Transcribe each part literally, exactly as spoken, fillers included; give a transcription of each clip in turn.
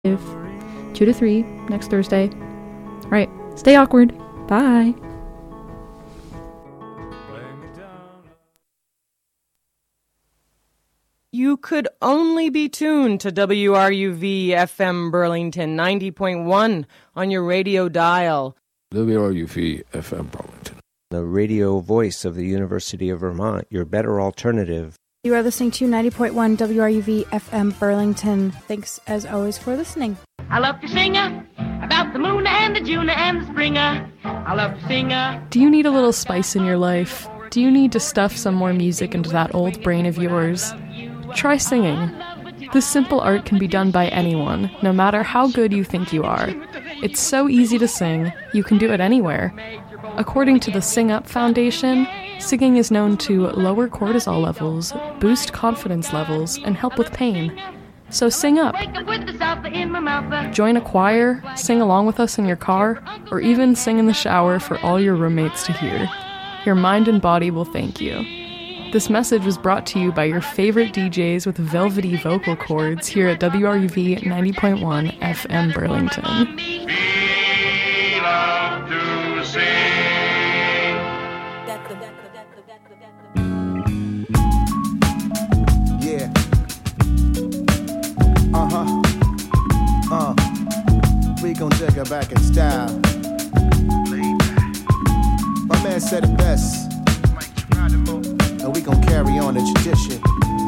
two to three next Thursday. All right, stay awkward. Bye. You could only be tuned to W R U V F M Burlington ninety point one on your radio dial. W R U V F M Burlington, the radio voice of the University of Vermont, your better alternative. You are listening to ninety point one W R U V F M Burlington. Thanks, as always, for listening. I love to sing about the moon and the June and the springer. I love to sing. Do you need a little spice in your life? Do you need to stuff some more music into that old brain of yours? Try singing. This simple art can be done by anyone, no matter how good you think you are. It's so easy to sing, you can do it anywhere. According to the Sing Up Foundation, singing is known to lower cortisol levels, boost confidence levels, and help with pain. So sing up. Join a choir, sing along with us in your car, or even sing in the shower for all your roommates to hear. Your mind and body will thank you. This message was brought to you by your favorite D Js with velvety vocal cords here at W R U V ninety point one F M Burlington. We love to sing. Yeah. Uh-huh. Uh. We gon' take her back in style. My man said it best. And we gon' carry on the tradition.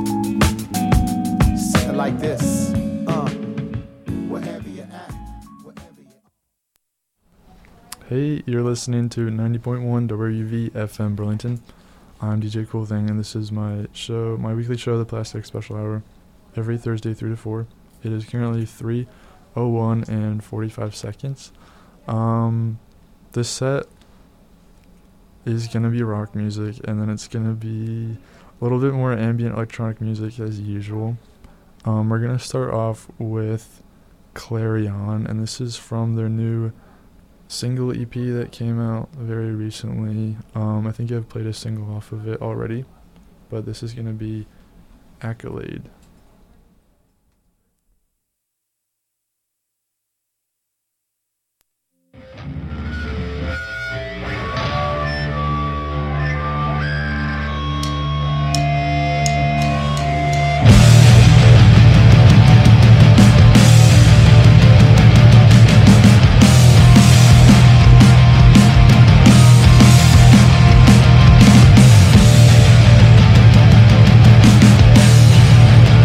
Say it like this. Uh, wherever you at, wherever you at. Hey, you're listening to ninety point one W R U V F M Burlington. I'm D J Cool Thing, and this is my show, my weekly show, The Plastic Special Hour, every Thursday three to four. It is currently three oh one and forty-five seconds. Um, this set is going to be rock music, and then it's going to be a little bit more ambient electronic music as usual. Um, we're going to start off with Clarion, and this is from their new single E P that came out very recently. Um, I think I've played a single off of it already, but this is going to be Accolade. We'll be right back.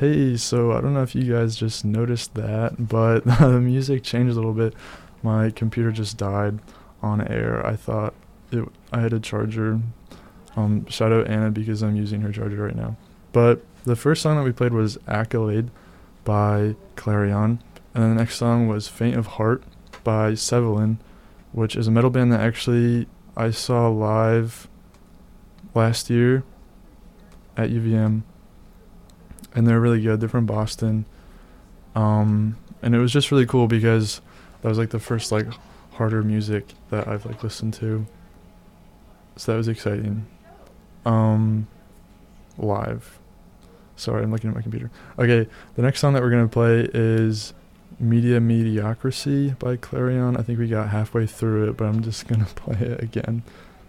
Hey, so I don't know if you guys just noticed that, but the music changed a little bit. My computer just died on air. I thought it, I had a charger. Um, shout out Anna because I'm using her charger right now. But the first song that we played was Accolade by Clarion. And then the next song was Faint of Heart by Sevelin, which is a metal band that actually I saw live last year at U V M. And they're really good. They're from Boston. Um, and it was just really cool because that was like the first like harder music that I've like listened to. So that was exciting. Um, live. Sorry, I'm looking at my computer. Okay, the next song that we're going to play is Media Mediocrity by Clarion. I think we got halfway through it, but I'm just going to play it again.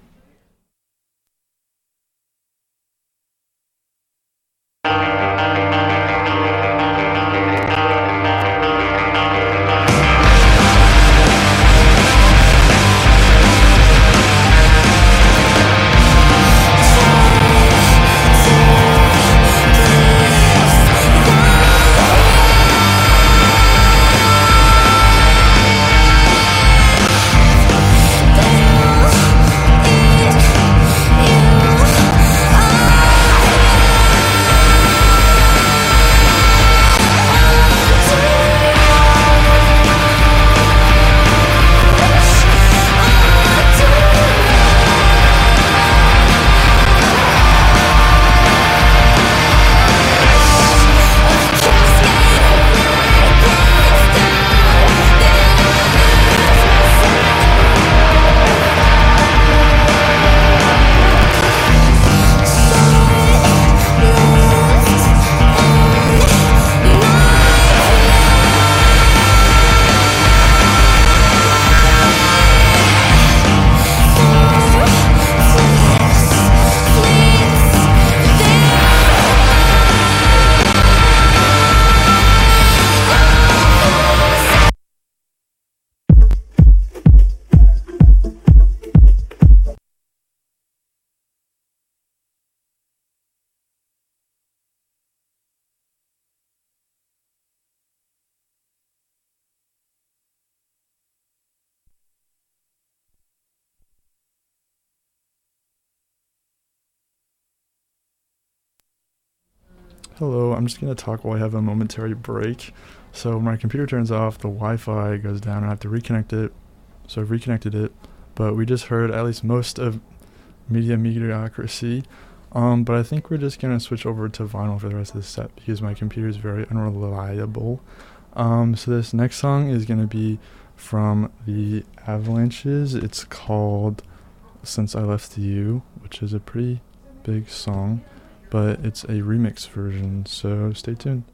Hello, I'm just going to talk while I have a momentary break. So my computer turns off, the Wi-Fi goes down, and I have to reconnect it. So I've reconnected it, but we just heard at least most of Media Mediocrity. Um, but I think we're just going to switch over to vinyl for the rest of the set because my computer is very unreliable. Um, so this next song is going to be from the Avalanches. It's called Since I Left You, which is a pretty big song, but it's a remix version, so stay tuned.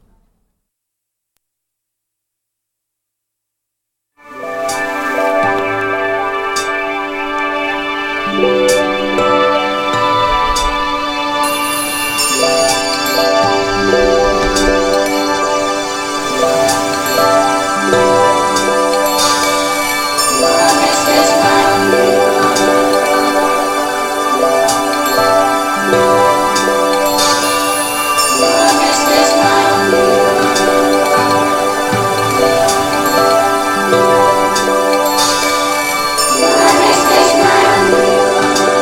This is my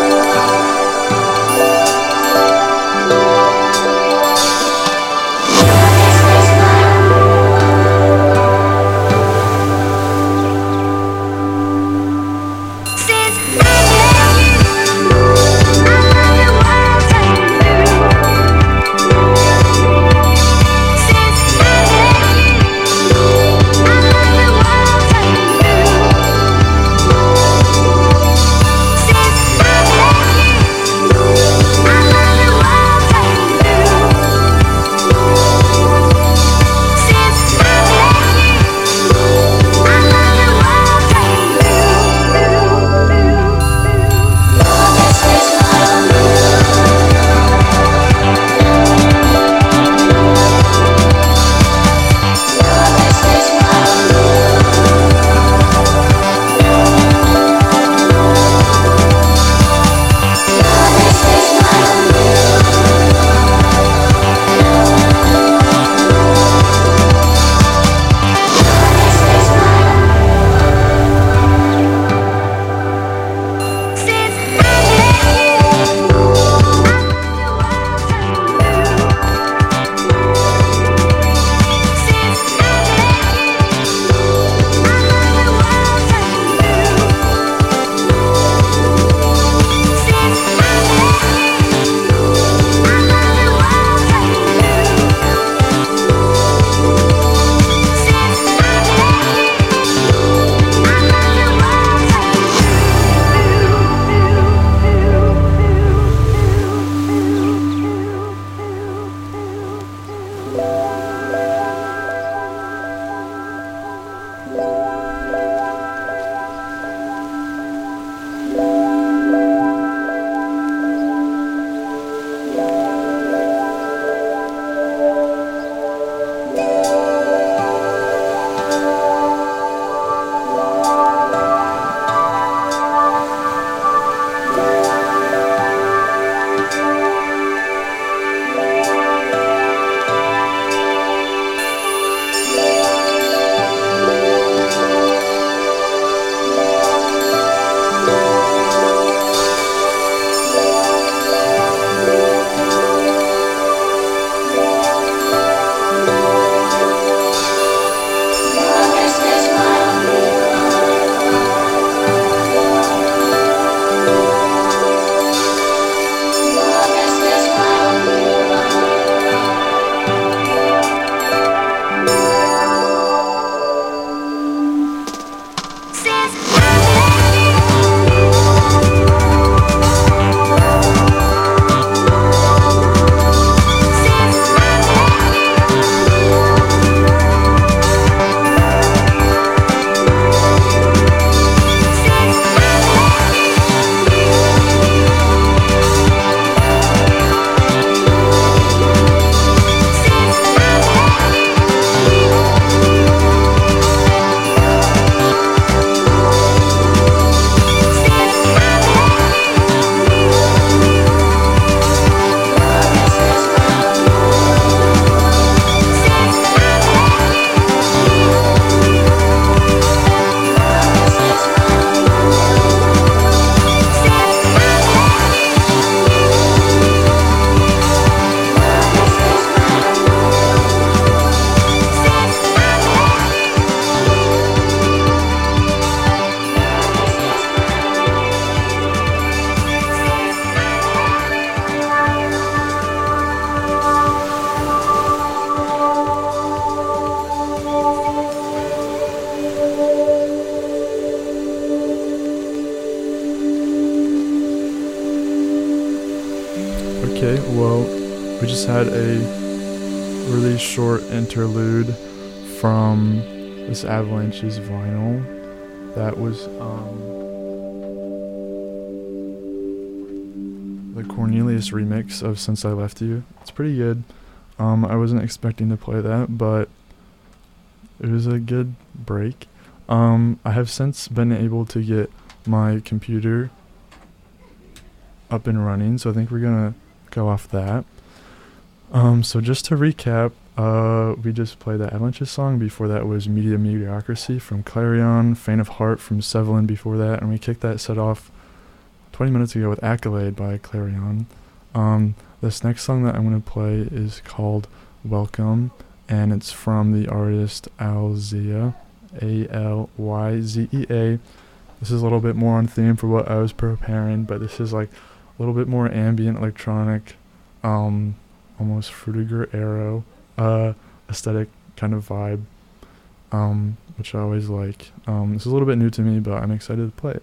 Okay, well, we just had a really short interlude from this Avalanche's vinyl. That was um, the Cornelius remix of Since I Left You. It's pretty good. Um, I wasn't expecting to play that, but it was a good break. Um, I have since been able to get my computer up and running, so I think we're gonna go off that. Um, so just to recap, uh, we just played the Avalanches song. Before that was Media Mediocrity from Clarion, Faint of Heart from Sevelin before that, and we kicked that set off twenty minutes ago with Accolade by Clarion. Um, this next song that I'm going to play is called Welcome, and it's from the artist Alzea, A L Y Z E A. This is a little bit more on theme for what I was preparing, but this is like a little bit more ambient electronic, um, almost Fruitiger Arrow uh, aesthetic kind of vibe, um, which I always like. Um, this is a little bit new to me, but I'm excited to play it.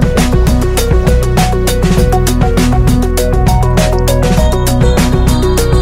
We'll be right back.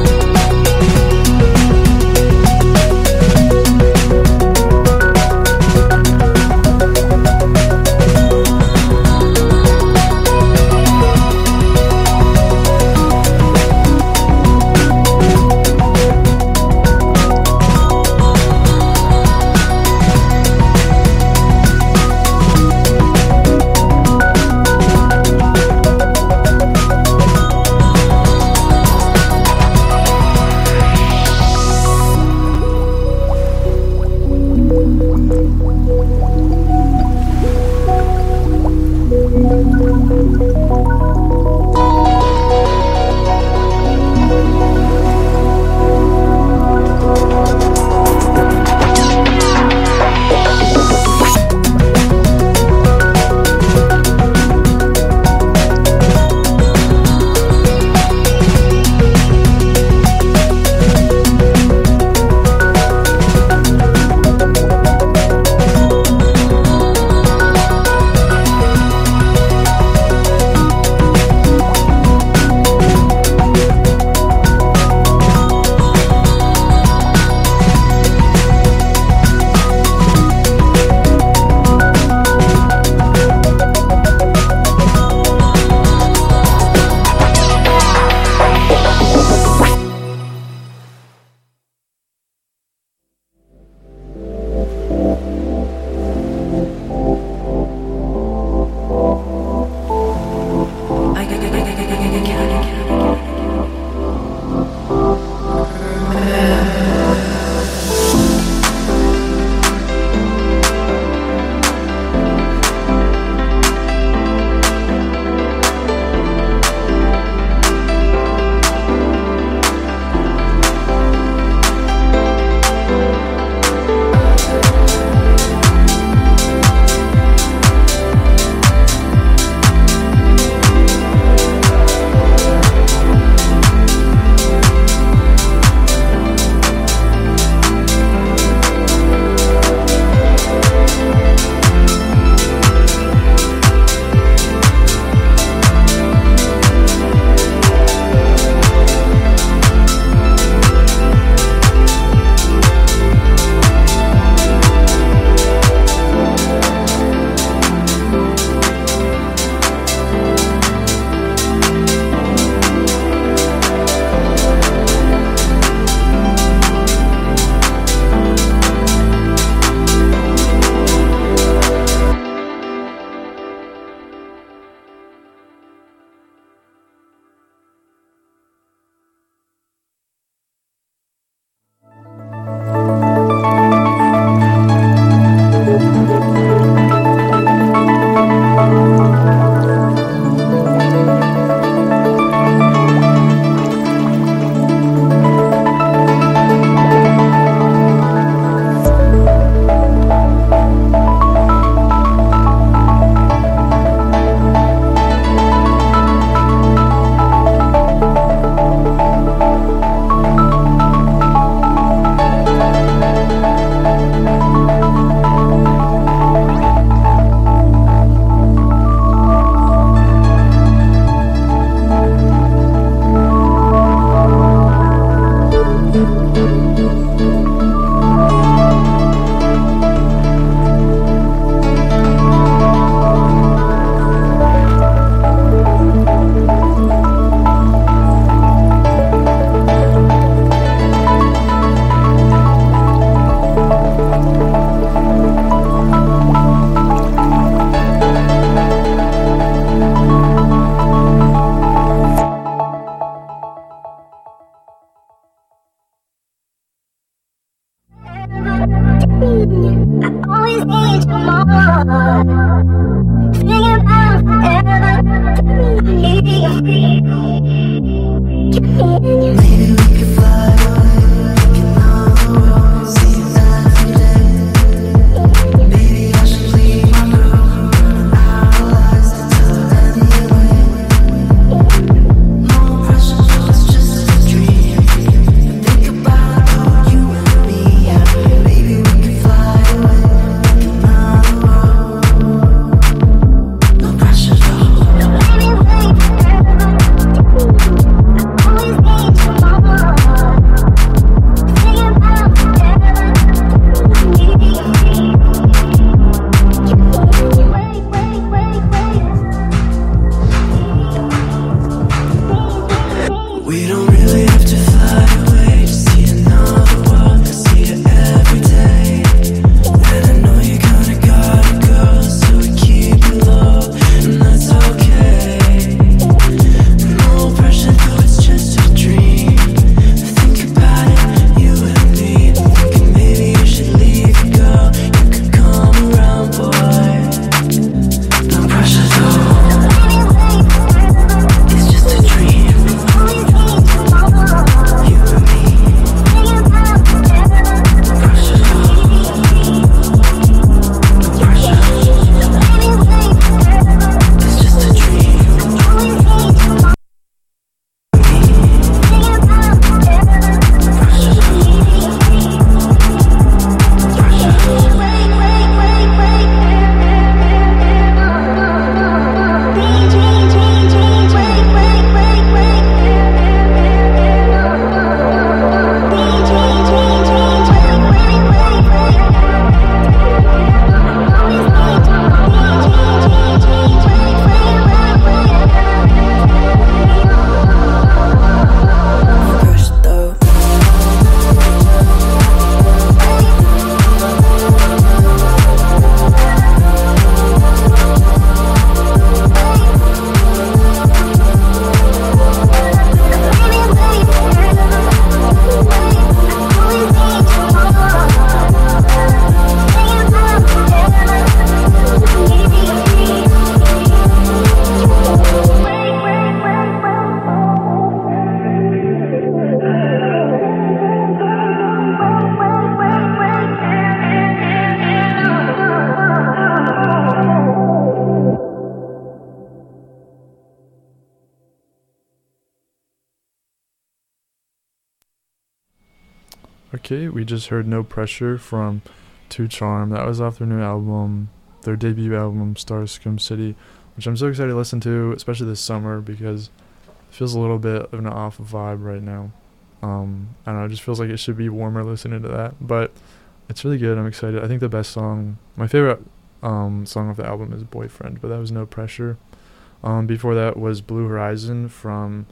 Okay, we just heard No Pressure from Two Charm. That was off their new album, their debut album, Starscream City, which I'm so excited to listen to, especially this summer, because it feels a little bit of an off vibe right now. Um, I don't know, it just feels like it should be warmer listening to that, but it's really good. I'm excited. I think the best song, my favorite um, song off the album is Boyfriend, but that was No Pressure. Um, before that was Blue Horizon from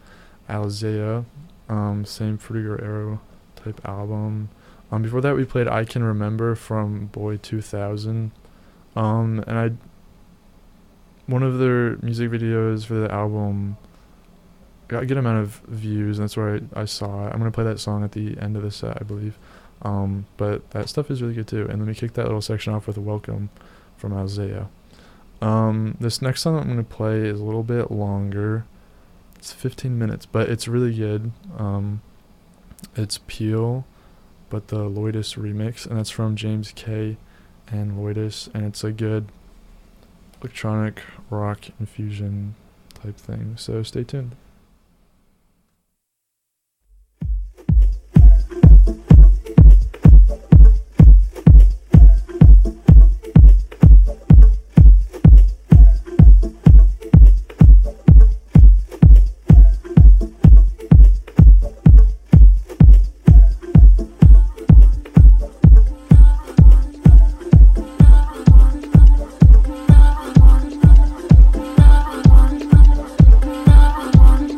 Alzea, um, same Fruity Arrow type album. Um, before that we played I Can Remember from Boy two thousand. Um, and I, one of their music videos for the album got a good amount of views, and that's where I, I saw it. I'm going to play that song at the end of the set, I believe. Um, but that stuff is really good too. And then we kicked that little section off with a Welcome from Alzea. Um, this next song I'm going to play is a little bit longer. It's fifteen minutes, but it's really good. Um, it's Peel, but the Loidus remix, and that's from James K and Loidus, and it's a good electronic rock infusion type thing. So stay tuned. One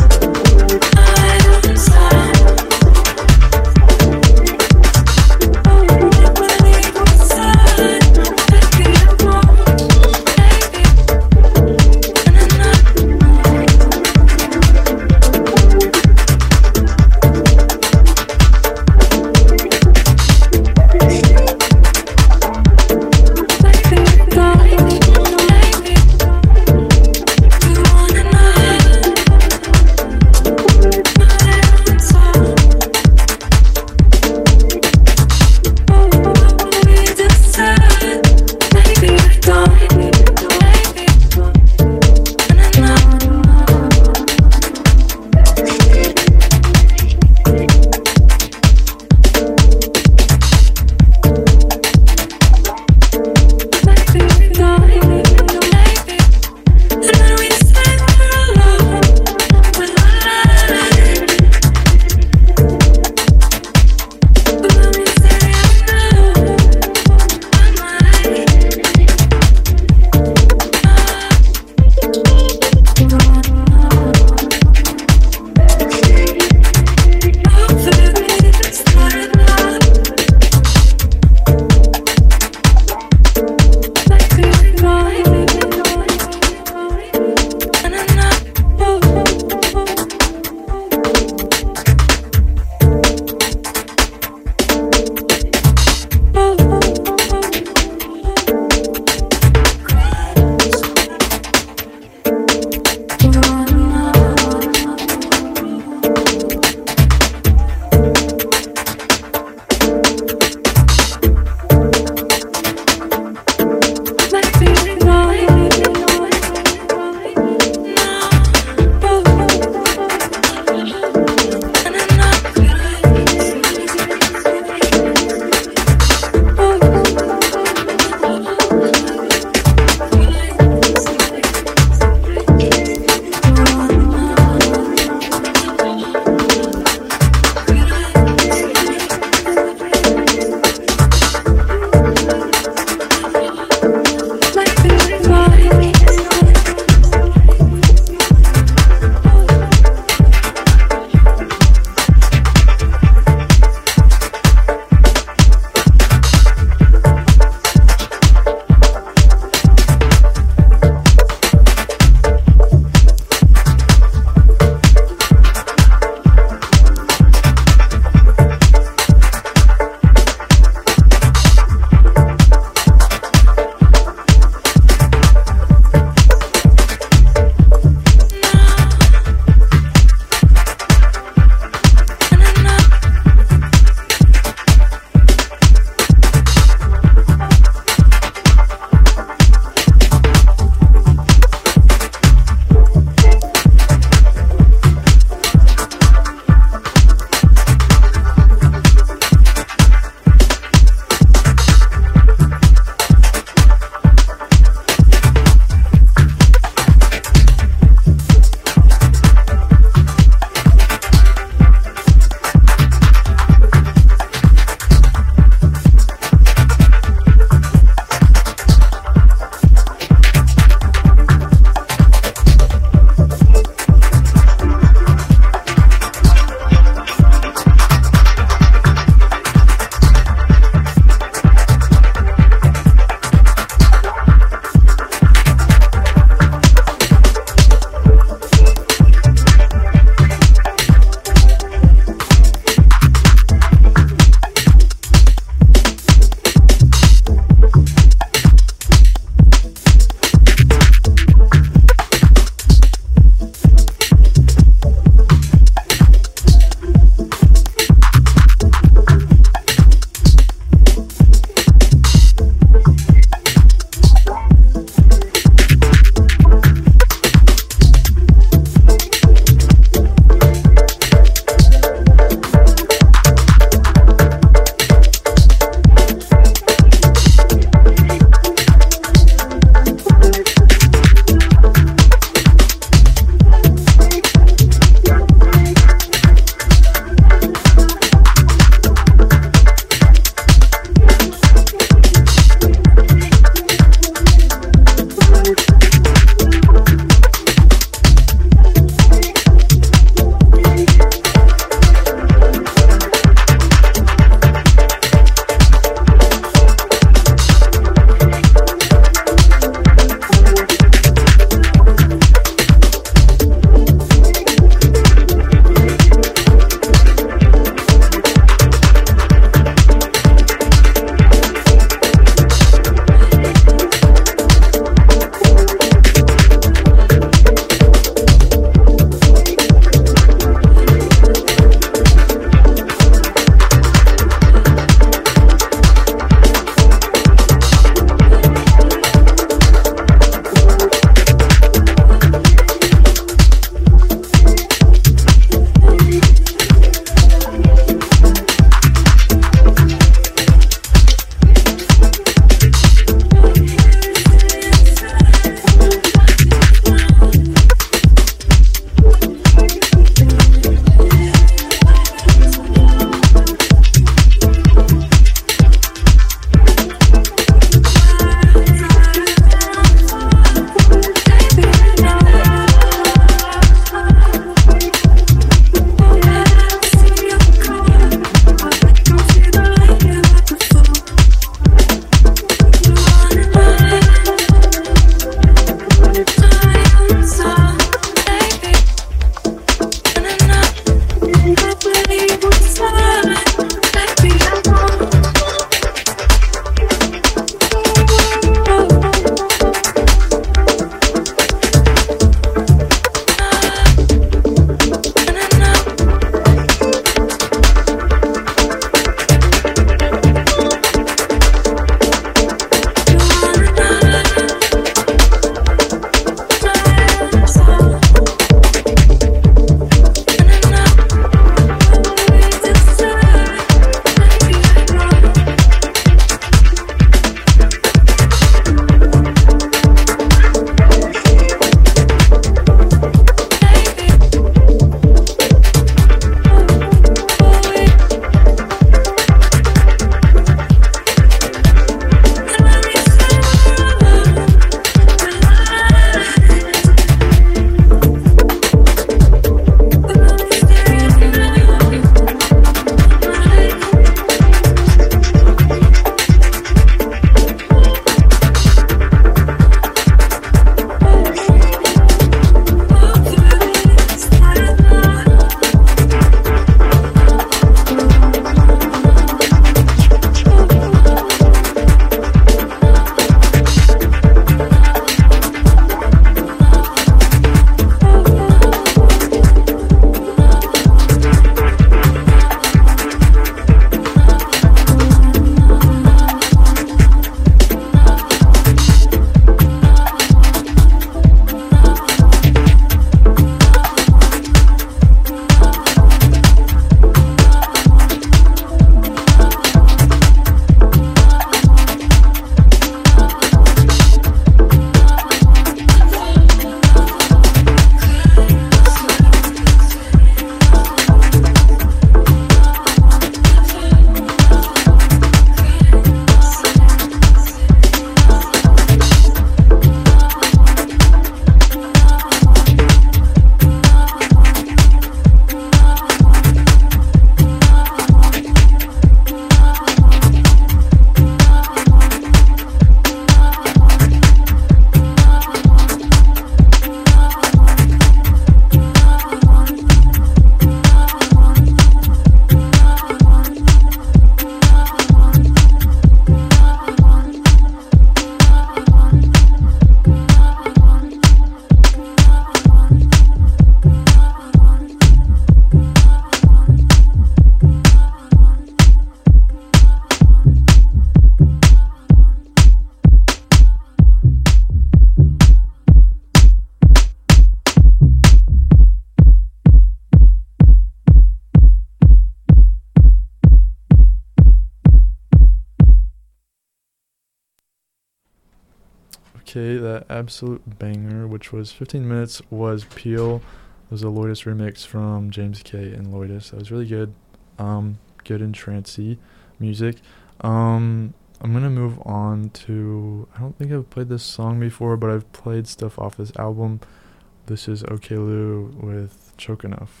okay, that absolute banger, which was fifteen minutes, was Peel. It was a Loidus remix from James K and Loidus. That was really good. Um, good and trancey music. Um, I'm going to move on to, I don't think I've played this song before, but I've played stuff off this album. This is OK Lou with Choke Enough.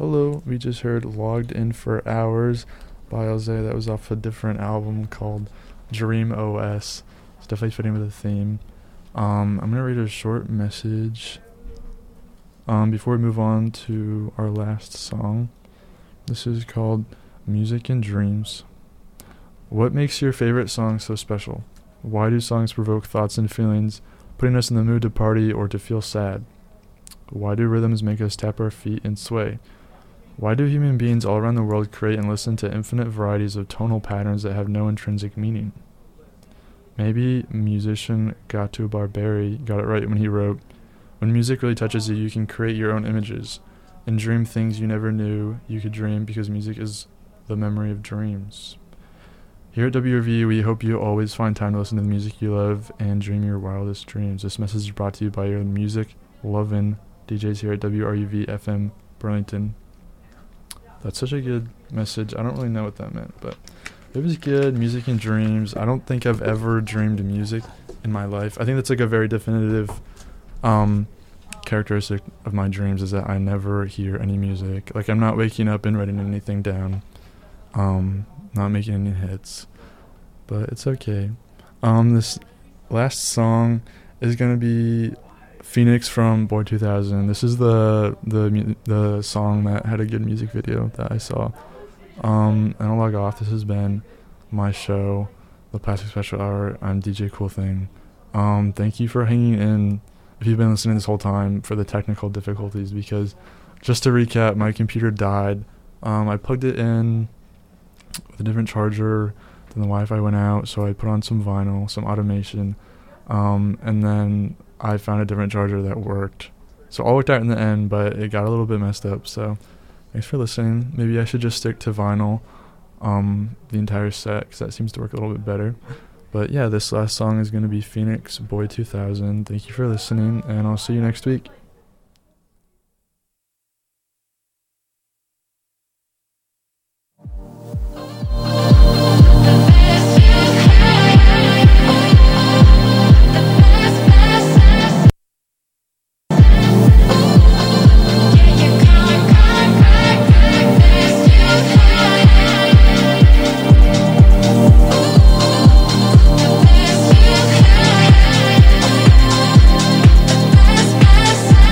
hello, we just heard Logged In for Hours by Jose. That was off a different album called Dream O S. It's definitely fitting with the theme. Um, I'm going to read a short message um, before we move on to our last song. This is called Music and Dreams. What makes your favorite song so special? Why do songs provoke thoughts and feelings, putting us in the mood to party or to feel sad? Why do rhythms make us tap our feet and sway? Why do human beings all around the world create and listen to infinite varieties of tonal patterns that have no intrinsic meaning? Maybe musician Gato Barberi got it right when he wrote, "When music really touches you, you can create your own images and dream things you never knew you could dream because music is the memory of dreams." Here at W R V, we hope you always find time to listen to the music you love and dream your wildest dreams. This message is brought to you by your music-loving D Js here at W R U V F M Burlington. That's such a good message. I don't really know what that meant, but it was good. Music and dreams. I don't think I've ever dreamed music in my life. I think that's like a very definitive um, characteristic of my dreams is that I never hear any music. Like, I'm not waking up and writing anything down. Um, not making any hits. But it's okay. Um, this last song is going to be Phoenix from Boy two thousand. This is the the the song that had a good music video that I saw. Um, and I'll log off. This has been my show, The Plastic Special Hour. I'm D J Cool Thing. Um, thank you for hanging in if you've been listening this whole time for the technical difficulties, because just to recap, my computer died. Um, I plugged it in with a different charger, then the Wi-Fi went out, so I put on some vinyl, some automation, um, and then I found a different charger that worked. So all worked out in the end, but it got a little bit messed up, so thanks for listening. Maybe I should just stick to vinyl um, the entire set, because that seems to work a little bit better. But yeah, this last song is going to be Phoenix, Boy two thousand. Thank you for listening, and I'll see you next week. Best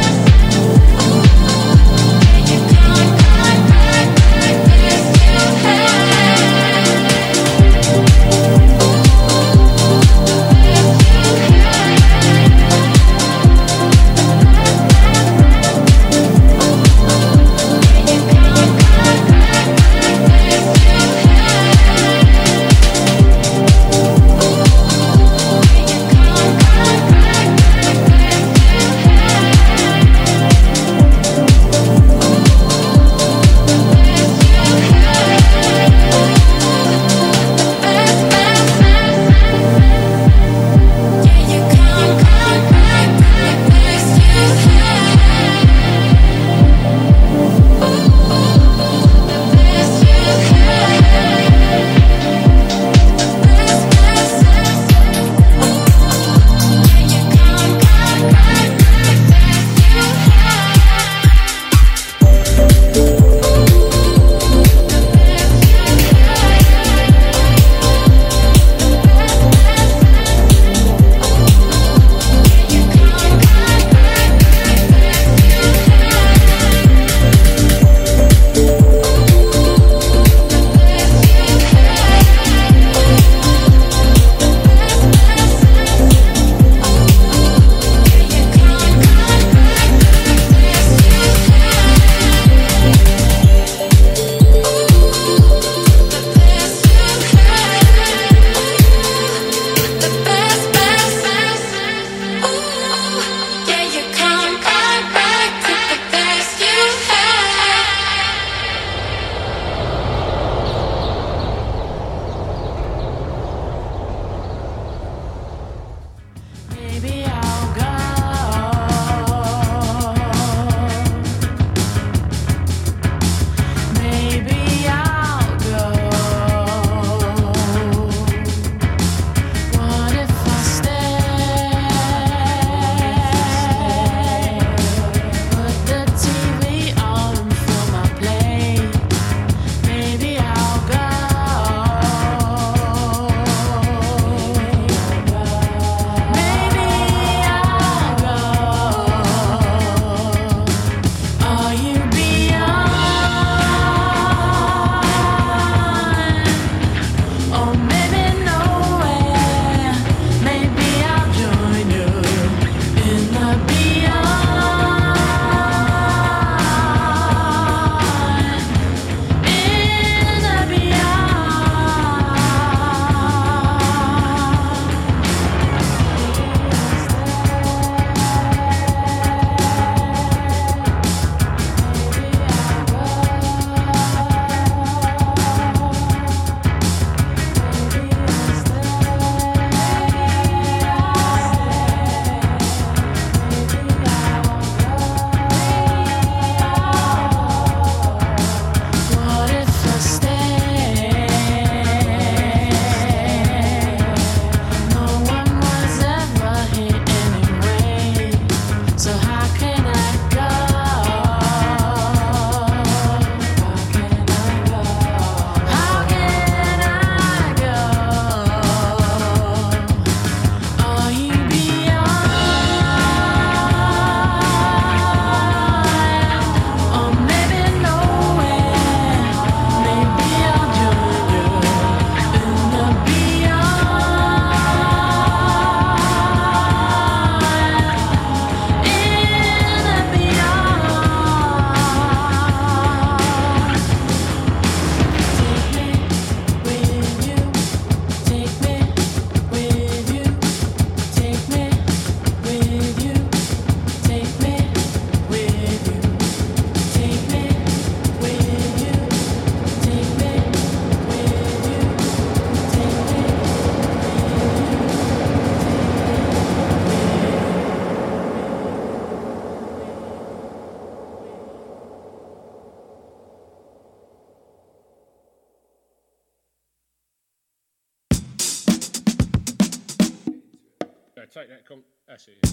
Yeah, take that, come. That's it.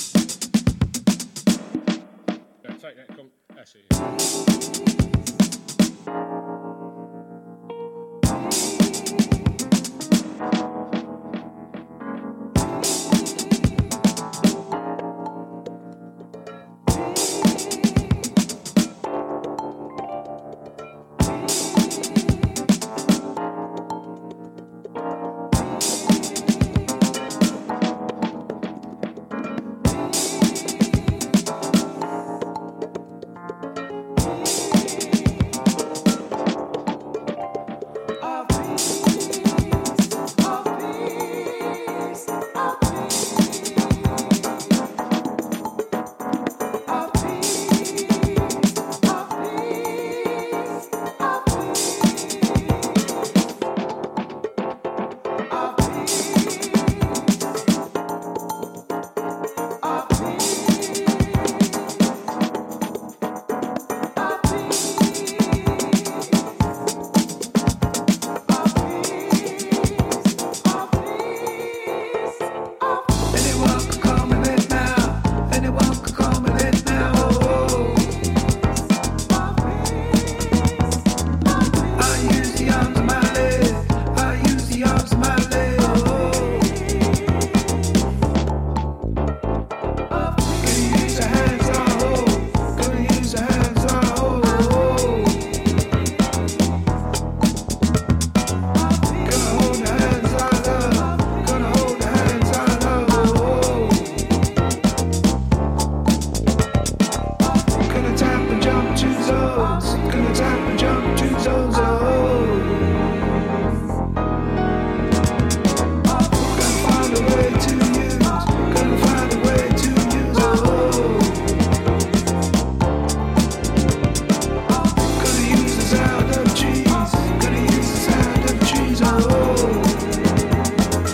Yeah, take that, come. That's it. Yeah.